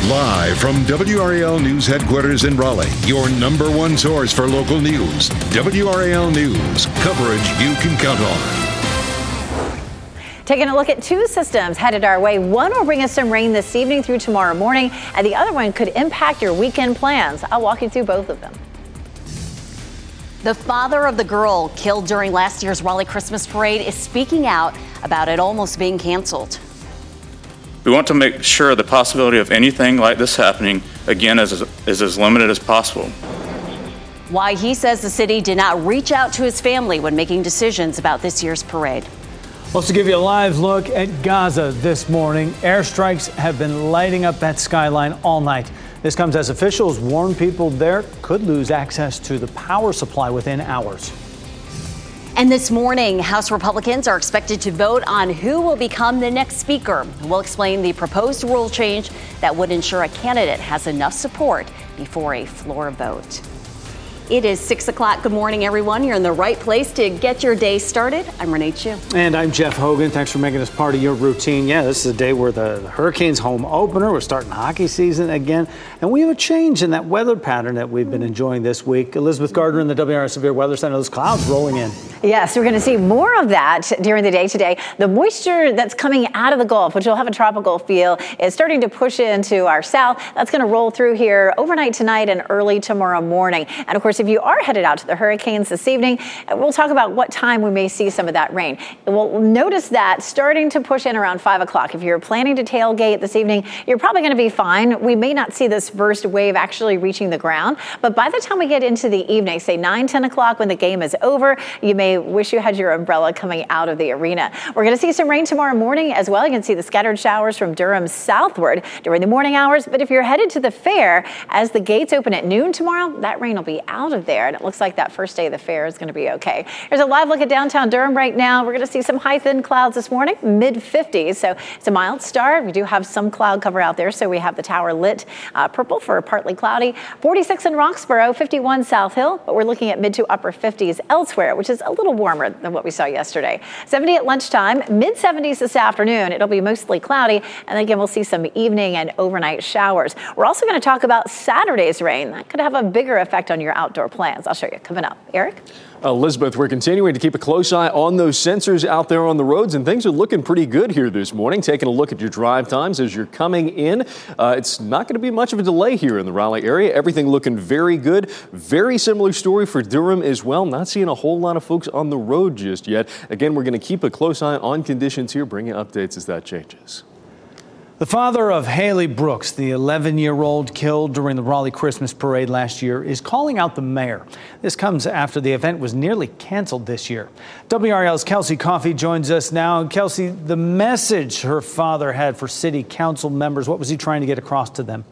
Live from WRAL News Headquarters in Raleigh, your number one source for local news. WRAL News, coverage you can count on. Taking a look at two systems headed our way. One will bring us some rain this evening through tomorrow morning, and the other one could impact your weekend plans. I'll walk you through both of them. The father of the girl killed during last year's Raleigh Christmas parade is speaking out about it almost being canceled. We want to make sure the possibility of anything like this happening again is as limited as possible. Why he says the city did not reach out to his family when making decisions about this year's parade. Well, to give you a live look at Gaza this morning, airstrikes have been lighting up that skyline all night. This comes as officials warn people there could lose access to the power supply within hours. And this morning, House Republicans are expected to vote on who will become the next speaker. We'll explain the proposed rule change that would ensure a candidate has enough support before a floor vote. It is 6 o'clock. Good morning, everyone. You're in the right place to get your day started. I'm Renee Chu. And I'm Jeff Hogan. Thanks for making this part of your routine. Yeah, this is a day where the Hurricanes home opener. We're starting hockey season again. And we have a change in that weather pattern that we've been enjoying this week. Elizabeth Gardner in the WRS Severe Weather Center. Those clouds rolling in. Yes, we're going to see more of that during the day today. The moisture that's coming out of the Gulf, which will have a tropical feel, is starting to push into our south. That's going to roll through here overnight tonight and early tomorrow morning. And of course, if you are headed out to the hurricanes this evening, we'll talk about what time we may see some of that rain. We'll notice that starting to push in around 5 o'clock. If you're planning to tailgate this evening, you're probably going to be fine. We may not see this first wave actually reaching the ground, but by the time we get into the evening, say 9, 10 o'clock when the game is over, you may wish you had your umbrella coming out of the arena. We're going to see some rain tomorrow morning as well. You can see the scattered showers from Durham southward during the morning hours, but if you're headed to the fair, as the gates open at noon tomorrow, that rain will be out of there. And it looks like that first day of the fair is going to be okay. Here's a live look at downtown Durham right now. We're going to see some high thin clouds this morning, mid 50s. So it's a mild start. We do have some cloud cover out there. So we have the tower lit purple for partly cloudy. 46 in Roxborough, 51 South Hill, but we're looking at mid to upper 50s elsewhere, which is a little warmer than what we saw yesterday. 70 at lunchtime, mid 70s this afternoon. It'll be mostly cloudy. And again, we'll see some evening and overnight showers. We're also going to talk about Saturday's rain. That could have a bigger effect on your outdoor plans. I'll show you coming up. Eric? Elizabeth, we're continuing to keep a close eye on those sensors out there on the roads, and things are looking pretty good here this morning. Taking a look at your drive times as you're coming in. It's not going to be much of a delay here in the Raleigh area. Everything looking very good. Very similar story for Durham as well. Not seeing a whole lot of folks on the road just yet. Again, we're going to keep a close eye on conditions here, bringing updates as that changes. The father of Haley Brooks, the 11-year-old killed during the Raleigh Christmas parade last year, is calling out the mayor. This comes after the event was nearly canceled this year. WRL's Kelsey Coffey joins us now. Kelsey, the message her father had for city council members, what was he trying to get across to them?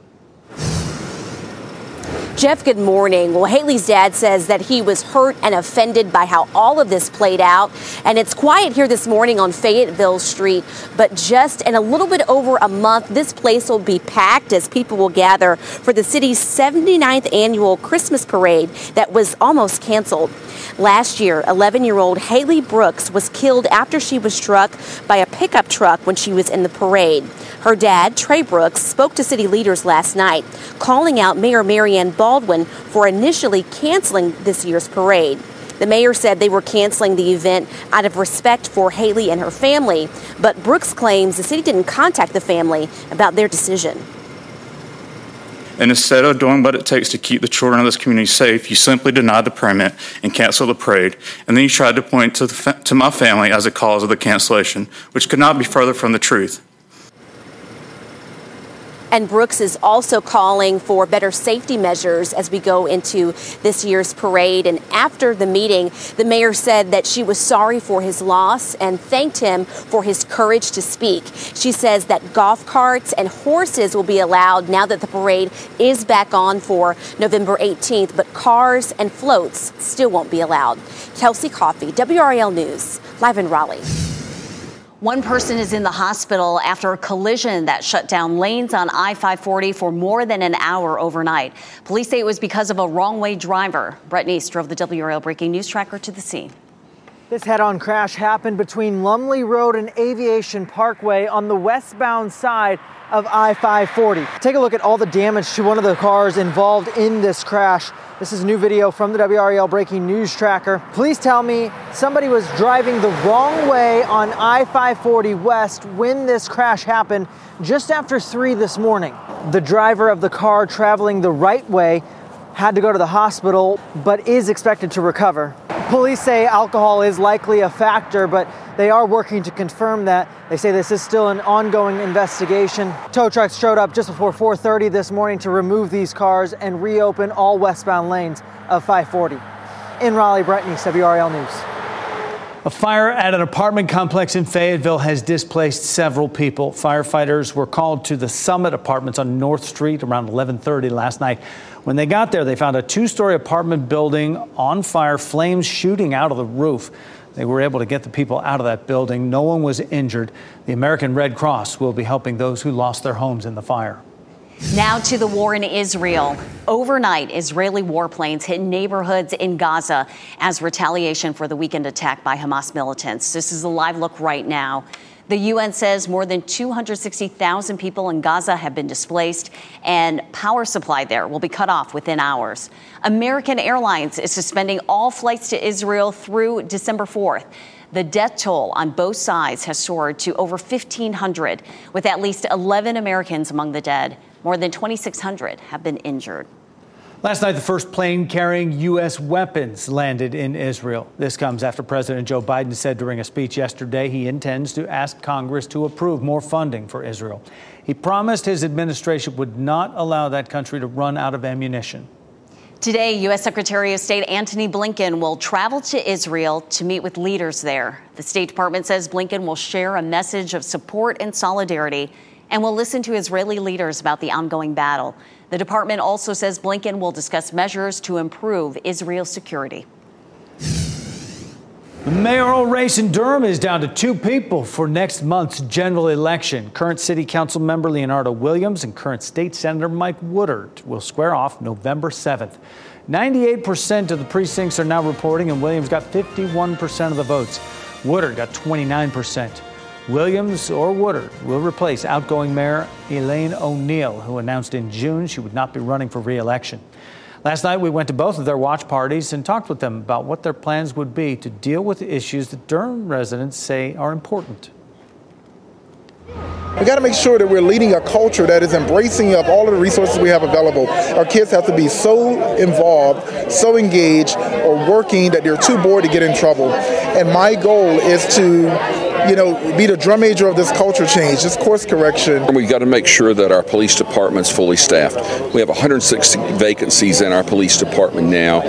Jeff, good morning. Well, Haley's dad says that he was hurt and offended by how all of this played out. And it's quiet here this morning on Fayetteville Street. But just in a little bit over a month, this place will be packed as people will gather for the city's 79th annual Christmas parade that was almost canceled. Last year, 11-year-old Haley Brooks was killed after she was struck by a pickup truck when she was in the parade. Her dad, Trey Brooks, spoke to city leaders last night, calling out Mayor Marianne Baldwin for initially canceling this year's parade. The mayor said they were canceling the event out of respect for Haley and her family, but Brooks claims the city didn't contact the family about their decision. And instead of doing what it takes to keep the children of this community safe, you simply denied the permit and canceled the parade. And then you tried to point to my family as a cause of the cancellation, which could not be further from the truth. And Brooks is also calling for better safety measures as we go into this year's parade. And after the meeting, the mayor said that she was sorry for his loss and thanked him for his courage to speak. She says that golf carts and horses will be allowed now that the parade is back on for November 18th, but cars and floats still won't be allowed. Kelsey Coffey, WRAL News, live in Raleigh. One person is in the hospital after a collision that shut down lanes on I-540 for more than an hour overnight. Police say it was because of a wrong-way driver. Brett Neese drove the WRAL Breaking News Tracker to the scene. This head-on crash happened between Lumley Road and Aviation Parkway on the westbound side of I-540. Take a look at all the damage to one of the cars involved in this crash. This is new video from the WRAL Breaking News Tracker. Police tell me somebody was driving the wrong way on I-540 West when this crash happened just after 3 this morning. The driver of the car traveling the right way had to go to the hospital, but is expected to recover. Police say alcohol is likely a factor, but they are working to confirm that. They say this is still an ongoing investigation. Tow trucks showed up just before 4:30 this morning to remove these cars and reopen all westbound lanes of 540. In Raleigh, Brett Neese, WRAL News. A fire at an apartment complex in Fayetteville has displaced several people. Firefighters were called to the Summit Apartments on North Street around 11:30 last night. When they got there, they found a 2-story apartment building on fire, flames shooting out of the roof. They were able to get the people out of that building. No one was injured. The American Red Cross will be helping those who lost their homes in the fire. Now to the war in Israel. Overnight, Israeli warplanes hit neighborhoods in Gaza as retaliation for the weekend attack by Hamas militants. This is a live look right now. The UN says more than 260,000 people in Gaza have been displaced, and power supply there will be cut off within hours. American Airlines is suspending all flights to Israel through December 4th. The death toll on both sides has soared to over 1,500, with at least 11 Americans among the dead. More than 2,600 have been injured. Last night, the first plane carrying U.S. weapons landed in Israel. This comes after President Joe Biden said during a speech yesterday he intends to ask Congress to approve more funding for Israel. He promised his administration would not allow that country to run out of ammunition. Today, U.S. Secretary of State Antony Blinken will travel to Israel to meet with leaders there. The State Department says Blinken will share a message of support and solidarity and will listen to Israeli leaders about the ongoing battle. The department also says Blinken will discuss measures to improve Israel's security. The mayoral race in Durham is down to 2 people for next month's general election. Current City Council member Leonardo Williams and current State Senator Mike Woodard will square off November 7th. 98% of the precincts are now reporting, and Williams got 51% of the votes. Woodard got 29%. Williams or Woodard will replace outgoing Mayor Elaine O'Neill, who announced in June she would not be running for re-election. Last night, we went to both of their watch parties and talked with them about what their plans would be to deal with the issues that Durham residents say are important. We got to make sure that we're leading a culture that is embracing of all of the resources we have available. Our kids have to be so involved, so engaged, or working that they're too bored to get in trouble. And my goal is to, be the drum major of this culture change, this course correction. We've got to make sure that our police department's fully staffed. We have 160 vacancies in our police department now.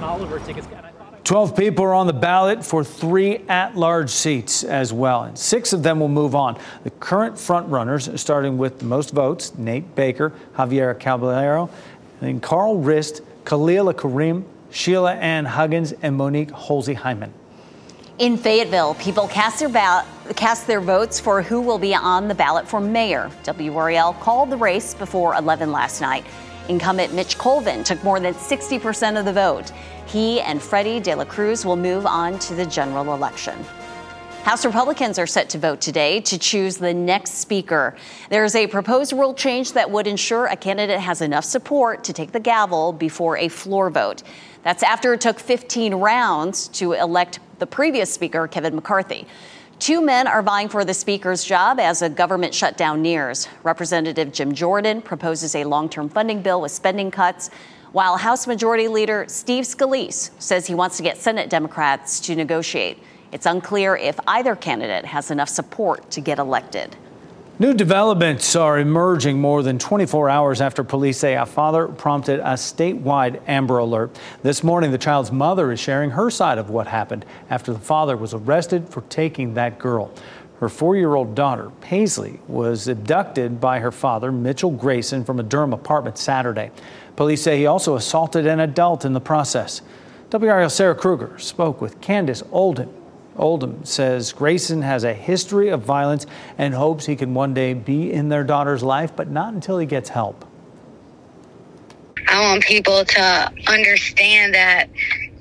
12 people are on the ballot for 3 at-large seats as well, and 6 of them will move on. The current frontrunners, starting with the most votes, Nate Baker, Javier Caballero, and Carl Rist, Khalil Karim, Sheila Ann Huggins, and Monique Holsey-Hyman. In Fayetteville, people cast their votes for who will be on the ballot for mayor. WRAL called the race before 11 last night. Incumbent Mitch Colvin took more than 60% of the vote. He and Freddie De La Cruz will move on to the general election. House Republicans are set to vote today to choose the next speaker. There's a proposed rule change that would ensure a candidate has enough support to take the gavel before a floor vote. That's after it took 15 rounds to elect the previous speaker, Kevin McCarthy. 2 men are vying for the speaker's job as a government shutdown nears. Representative Jim Jordan proposes a long-term funding bill with spending cuts, while House Majority Leader Steve Scalise says he wants to get Senate Democrats to negotiate. It's unclear if either candidate has enough support to get elected. New developments are emerging more than 24 hours after police say a father prompted a statewide Amber Alert. This morning, the child's mother is sharing her side of what happened after the father was arrested for taking that girl. Her 4-year-old daughter, Paisley, was abducted by her father, Mitchell Grayson, from a Durham apartment Saturday. Police say he also assaulted an adult in the process. WRAL's Sarah Kruger spoke with Candace Oldham. Oldham says Grayson has a history of violence and hopes he can one day be in their daughter's life, but not until he gets help. I want people to understand that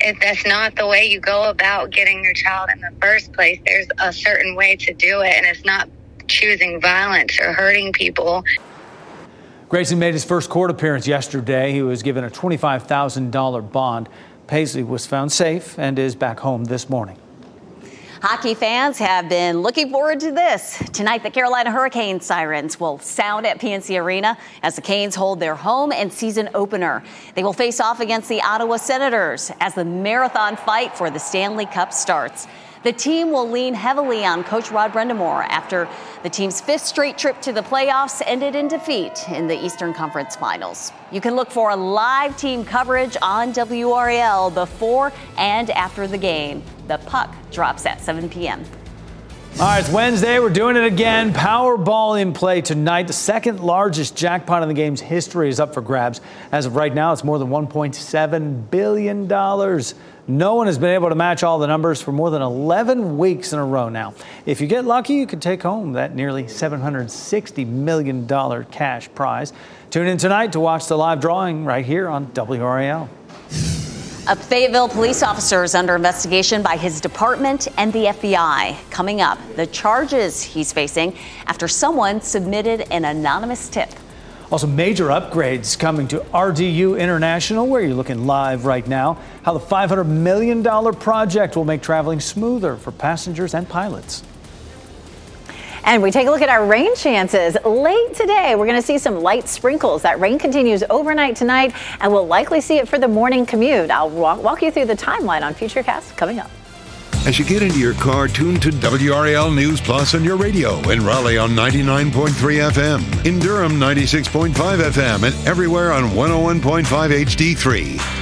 That's not the way you go about getting your child in the first place. There's a certain way to do it, and it's not choosing violence or hurting people. Grayson made his first court appearance yesterday. He was given a $25,000 bond. Paisley was found safe and is back home this morning. Hockey fans have been looking forward to this. Tonight, the Carolina Hurricane sirens will sound at PNC Arena as the Canes hold their home and season opener. They will face off against the Ottawa Senators as the marathon fight for the Stanley Cup starts. The team will lean heavily on Coach Rod Brind'Amour after the team's fifth straight trip to the playoffs ended in defeat in the Eastern Conference Finals. You can look for live team coverage on WRAL before and after the game. The puck drops at 7 p.m. All right, it's Wednesday. We're doing it again. Powerball in play tonight. The second largest jackpot in the game's history is up for grabs. As of right now, it's more than $1.7 billion. No one has been able to match all the numbers for more than 11 weeks in a row now. If you get lucky, you could take home that nearly $760 million cash prize. Tune in tonight to watch the live drawing right here on WRAL. A Fayetteville police officer is under investigation by his department and the FBI. Coming up, the charges he's facing after someone submitted an anonymous tip. Also, major upgrades coming to RDU International, where you're looking live right now. How the $500 million project will make traveling smoother for passengers and pilots. And we take a look at our rain chances. Late today, we're going to see some light sprinkles. That rain continues overnight tonight, and we'll likely see it for the morning commute. I'll walk you through the timeline on Futurecast coming up. As you get into your car, tune to WRAL News Plus on your radio. In Raleigh on 99.3 FM. In Durham, 96.5 FM. And everywhere on 101.5 HD3.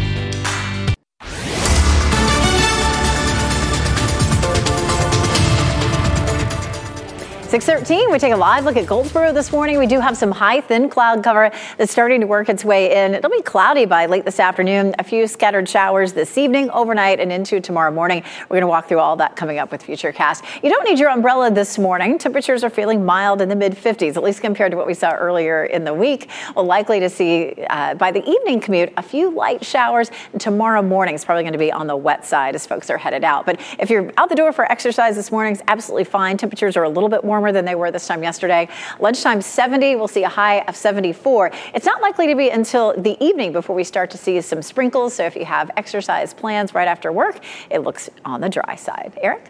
6:13, we take a live look at Goldsboro this morning. We do have some high, thin cloud cover that's starting to work its way in. It'll be cloudy by late this afternoon. A few scattered showers this evening, overnight, and into tomorrow morning. We're going to walk through all that coming up with Futurecast. You don't need your umbrella this morning. Temperatures are feeling mild in the mid-50s, at least compared to what we saw earlier in the week. We're likely to see, by the evening commute, a few light showers. And tomorrow morning is probably going to be on the wet side as folks are headed out. But if you're out the door for exercise this morning, it's absolutely fine. Temperatures are a little bit warmer than they were this time yesterday. Lunchtime 70, we'll see a high of 74. It's not likely to be until the evening before we start to see some sprinkles. So if you have exercise plans right after work, it looks on the dry side. Eric?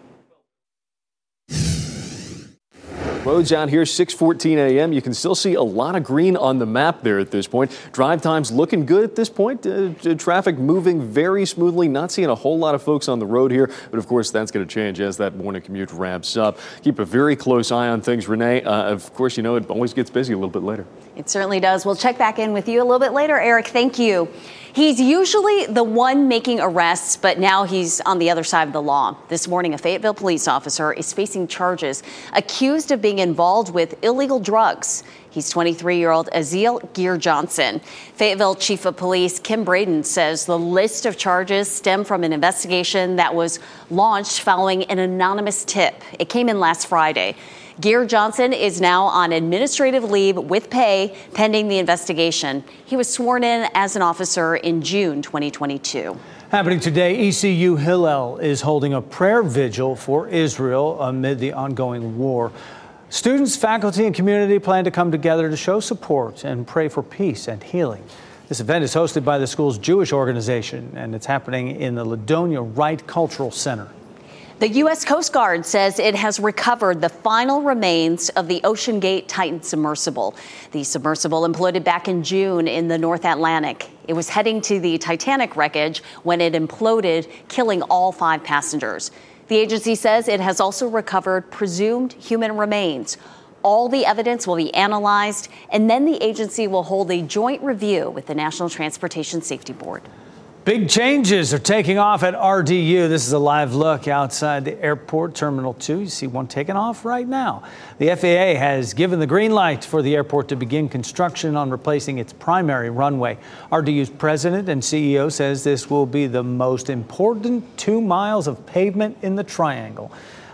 Roads out here, 6:14 a.m. You can still see a lot of green on the map there at this point. Drive times looking good at this point. Traffic moving very smoothly. Not seeing a whole lot of folks on the road here. But, of course, that's going to change as that morning commute ramps up. Keep a very close eye on things, Renee. Of course, you know it always gets busy a little bit later. It certainly does. We'll check back in with you a little bit later, Eric. Thank you. He's usually the one making arrests, but now he's on the other side of the law. This morning, a Fayetteville police officer is facing charges accused of being involved with illegal drugs. He's 23-year-old Aziel Gear Johnson. Fayetteville Chief of Police Kim Braden says the list of charges stem from an investigation that was launched following an anonymous tip. It came in last Friday. Gear Johnson is now on administrative leave with pay pending the investigation. He was sworn in as an officer in June 2022. Happening today, ECU Hillel is holding a prayer vigil for Israel amid the ongoing war. Students, faculty, and community plan to come together to show support and pray for peace and healing. This event is hosted by the school's Jewish organization, and it's happening in the Ladonia Wright Cultural Center. The U.S. Coast Guard says it has recovered the final remains of the Ocean Gate Titan submersible. The submersible imploded back in June in the North Atlantic. It was heading to the Titanic wreckage when it imploded, killing all 5 passengers. The agency says it has also recovered presumed human remains. All the evidence will be analyzed, and then the agency will hold a joint review with the National Transportation Safety Board. Big changes are taking off at RDU. This is a live look outside the airport, Terminal 2. You see one taking off right now. The FAA has given the green light for the airport to begin construction on replacing its primary runway. RDU's president and CEO says this will be the most important 2 miles of pavement in the triangle.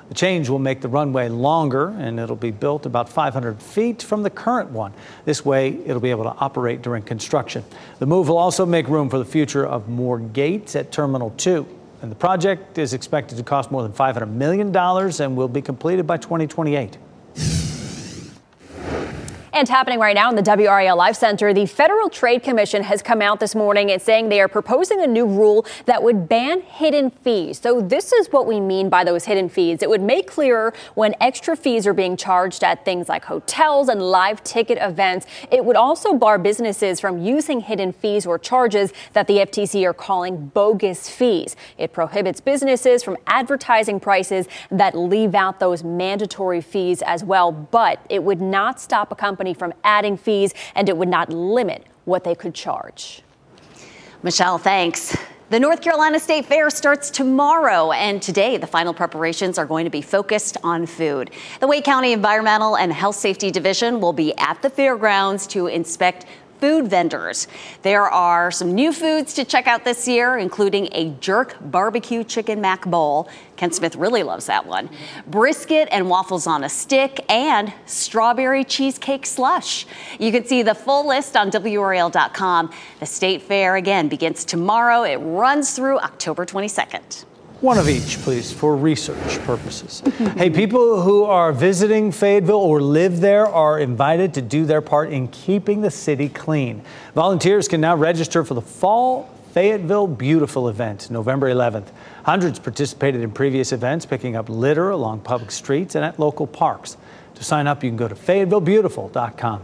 The change will make the runway longer, and it'll be built about 500 feet from the current one. This way, it'll be able to operate during construction. The move will also make room for the future of more gates at Terminal 2. And the project is expected to cost more than $500 million and will be completed by 2028. And happening right now in the WRAL Live Center, the Federal Trade Commission has come out this morning and saying they are proposing a new rule that would ban hidden fees. So this is what we mean by those hidden fees. It would make clearer when extra fees are being charged at things like hotels and live ticket events. It would also bar businesses from using hidden fees or charges that the FTC are calling bogus fees. It prohibits businesses from advertising prices that leave out those mandatory fees as well. But it would not stop a company from adding fees, and it would not limit what they could charge. Michelle, thanks. The North Carolina State Fair starts tomorrow, and today the final preparations are going to be focused on food. The Wake County Environmental and Health Safety Division will be at the fairgrounds to inspect food vendors. There are some new foods to check out this year, including a jerk barbecue chicken mac bowl. Ken Smith really loves that one. Brisket and waffles on a stick, and strawberry cheesecake slush. You can see the full list on WRAL.com. The State Fair, again, begins tomorrow. It runs through October 22nd. One of each, please, for research purposes. Hey, people who are visiting Fayetteville or live there are invited to do their part in keeping the city clean. Volunteers can now register for the Fall Fayetteville Beautiful event, November 11th. Hundreds participated in previous events, picking up litter along public streets and at local parks. To sign up, you can go to FayettevilleBeautiful.com.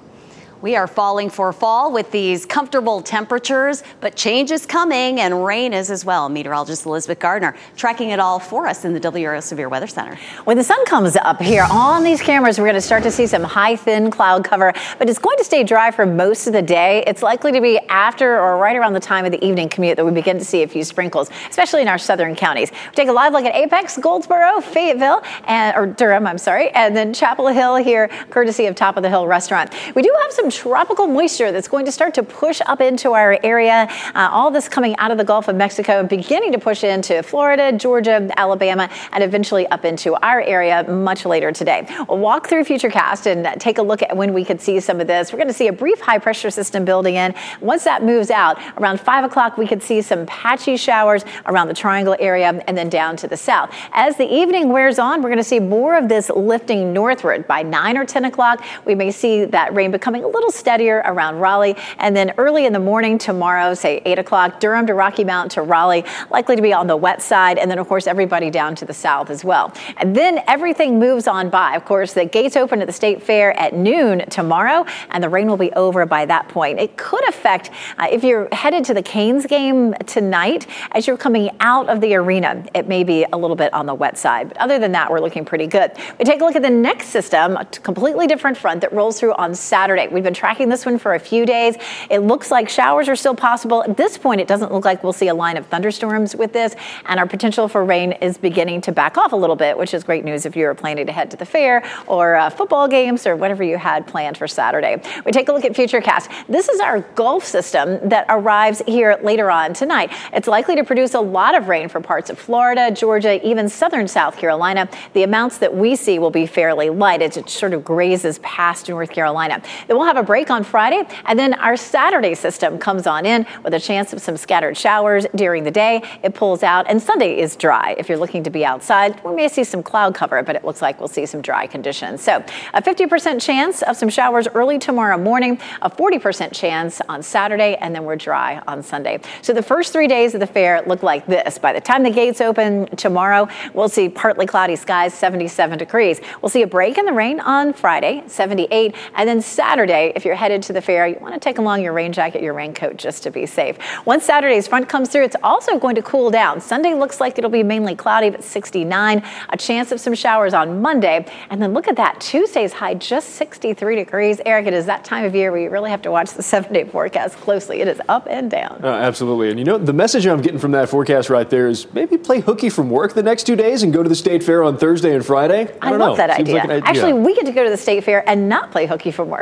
We are falling for fall with these comfortable temperatures, but change is coming and rain is as well. Meteorologist Elizabeth Gardner tracking it all for us in the WRAL Severe Weather Center. When the sun comes up here on these cameras, we're going to start to see some high, thin cloud cover, but it's going to stay dry for most of the day. It's likely to be after or right around the time of the evening commute that we begin to see a few sprinkles, especially in our southern counties. We take a live look at Apex, Goldsboro, Fayetteville, or Durham, and then Chapel Hill here, courtesy of Top of the Hill Restaurant. We do have some tropical moisture that's going to start to push up into our area. All this coming out of the Gulf of Mexico, beginning to push into Florida, Georgia, Alabama, and eventually up into our area much later today. We'll walk through Futurecast and take a look at when we could see some of this. We're going to see a brief high pressure system building in. Once that moves out, around 5 o'clock, we could see some patchy showers around the Triangle area and then down to the south. As the evening wears on, we're going to see more of this lifting northward. By 9 or 10 o'clock, we may see that rain becoming a little steadier around Raleigh, and then early in the morning tomorrow, say 8 o'clock, Durham to Rocky Mount to Raleigh, likely to be on the wet side, and then of course everybody down to the south as well. And then everything moves on by. Of course, the gates open at the State Fair at noon tomorrow, and the rain will be over by that point. It could affect if you're headed to the Canes game tonight. As you're coming out of the arena, it may be a little bit on the wet side, but other than that, we're looking pretty good. We take a look at the next system, a completely different front that rolls through on Saturday. We've been tracking this one for a few days. It looks like showers are still possible. At this point, it doesn't look like we'll see a line of thunderstorms with this, and our potential for rain is beginning to back off a little bit, which is great news if you were planning to head to the fair or football games or whatever you had planned for Saturday. We take a look at Futurecast. This is our Gulf system that arrives here later on tonight. It's likely to produce a lot of rain for parts of Florida, Georgia, even southern South Carolina. The amounts that we see will be fairly light as it sort of grazes past North Carolina. Then we'll have a break on Friday, and then our Saturday system comes on in with a chance of some scattered showers during the day. It pulls out, and Sunday is dry. If you're looking to be outside, we may see some cloud cover, but it looks like we'll see some dry conditions. So a 50% chance of some showers early tomorrow morning, a 40% chance on Saturday, and then we're dry on Sunday. So the first 3 days of the fair look like this. By the time the gates open tomorrow, we'll see partly cloudy skies, 77 degrees. We'll see a break in the rain on Friday, 78, and then Saturday, if you're headed to the fair, you want to take along your rain jacket, your raincoat, just to be safe. Once Saturday's front comes through, it's also going to cool down. Sunday looks like it'll be mainly cloudy, but 69. A chance of some showers on Monday. And then look at that. Tuesday's high, just 63 degrees. Eric, it is that time of year where you really have to watch the 7-day forecast closely. It is up and down. Absolutely. And you know, the message I'm getting from that forecast right there is maybe play hooky from work the next 2 days and go to the State Fair on Thursday and Friday. I love that idea. Actually, we get to go to the State Fair and not play hooky from work, which is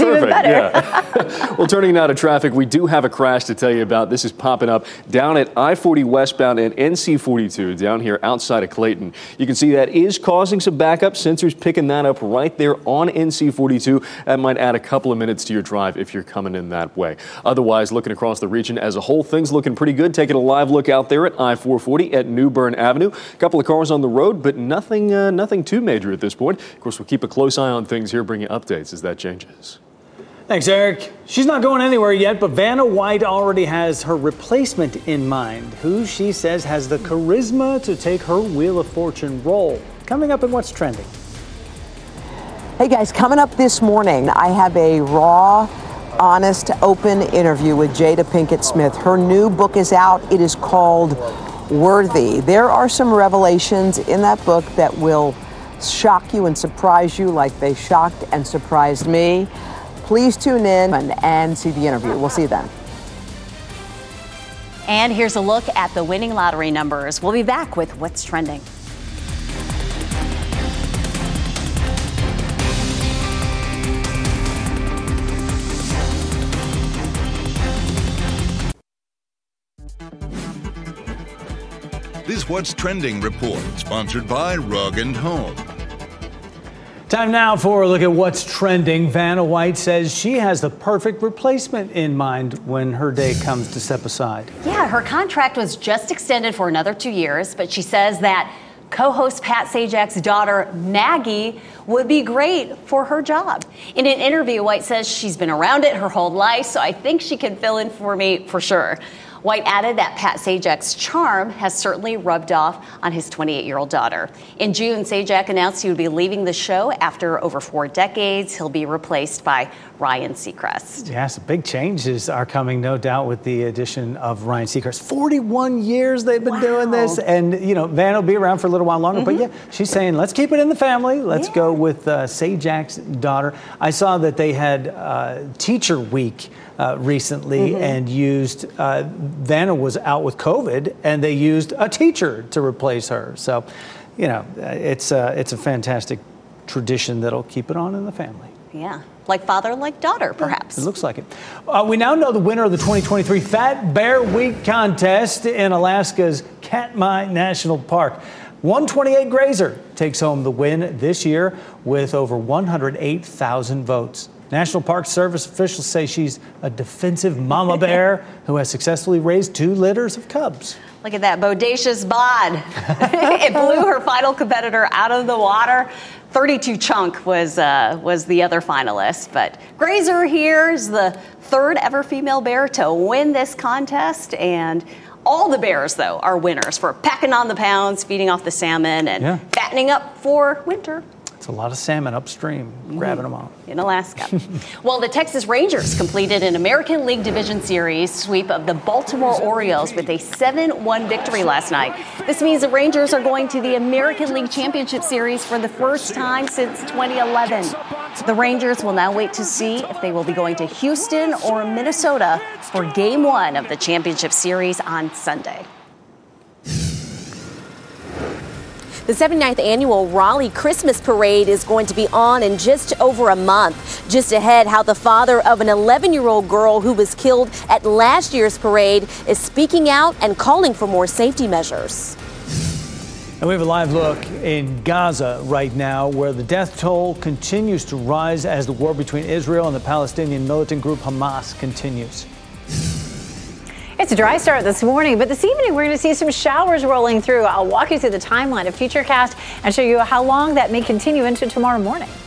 even better. Yeah. Well, turning now to traffic, we do have a crash to tell you about. This is popping up down at I-40 westbound and NC-42 down here outside of Clayton. You can see that is causing some backup. Sensors picking that up right there on NC-42. That might add a couple of minutes to your drive if you're coming in that way. Otherwise, looking across the region as a whole, things looking pretty good. Taking a live look out there at I-440 at New Bern Avenue. A couple of cars on the road, but nothing too major at this point. Of course, we'll keep a close eye on things here, bringing updates as that changes. Thanks, Eric. She's not going anywhere yet, but Vanna White already has her replacement in mind, who she says has the charisma to take her Wheel of Fortune role. Coming up in What's Trending. Hey guys, coming up this morning, I have a raw, honest, open interview with Jada Pinkett Smith. Her new book is out. It is called Worthy. There are some revelations in that book that will shock you and surprise you like they shocked and surprised me. Please tune in and see the interview. We'll see you then. And here's a look at the winning lottery numbers. We'll be back with What's Trending. This What's Trending report, sponsored by Rug & Home. Time now for a look at what's trending. Vanna White says she has the perfect replacement in mind when her day comes to step aside. Yeah, her contract was just extended for another 2 years, but she says that co-host Pat Sajak's daughter, Maggie, would be great for her job. In an interview, White says she's been around it her whole life, so I think she can fill in for me for sure. White added that Pat Sajak's charm has certainly rubbed off on his 28-year-old daughter. In June, Sajak announced he would be leaving the show after over 4 decades. He'll be replaced by Ryan Seacrest. Yes, big changes are coming, no doubt, with the addition of Ryan Seacrest. 41 years they've been doing this, and Van will be around for a little while longer. But yeah, she's saying, let's keep it in the family. Let's go with Sajak's daughter. I saw that they had Teacher Week recently and used Vanna was out with COVID, and they used a teacher to replace her. So, it's a fantastic tradition that'll keep it on in the family. Yeah, like father, like daughter, perhaps. It looks like it. We now know the winner of the 2023 Fat Bear Week contest in Alaska's Katmai National Park. 128 Grazer takes home the win this year with over 108,000 votes. National Park Service officials say she's a defensive mama bear who has successfully raised 2 litters of cubs. Look at that bodacious bod. It blew her final competitor out of the water. 32 Chunk was the other finalist. But Grazer here is the 3rd ever female bear to win this contest. And all the bears, though, are winners for packing on the pounds, feeding off the salmon, and fattening up for winter. It's a lot of salmon upstream, grabbing them all. In Alaska. Well, the Texas Rangers completed an American League Division Series sweep of the Baltimore Orioles with a 7-1 victory last night. This means the Rangers are going to the American League Championship Series for the first time since 2011. The Rangers will now wait to see if they will be going to Houston or Minnesota for Game 1 of the Championship Series on Sunday. The 79th annual Raleigh Christmas Parade is going to be on in just over a month. Just ahead, how the father of an 11-year-old girl who was killed at last year's parade is speaking out and calling for more safety measures. And we have a live look in Gaza right now, where the death toll continues to rise as the war between Israel and the Palestinian militant group Hamas continues. It's a dry start this morning, but this evening we're going to see some showers rolling through. I'll walk you through the timeline of Futurecast and show you how long that may continue into tomorrow morning.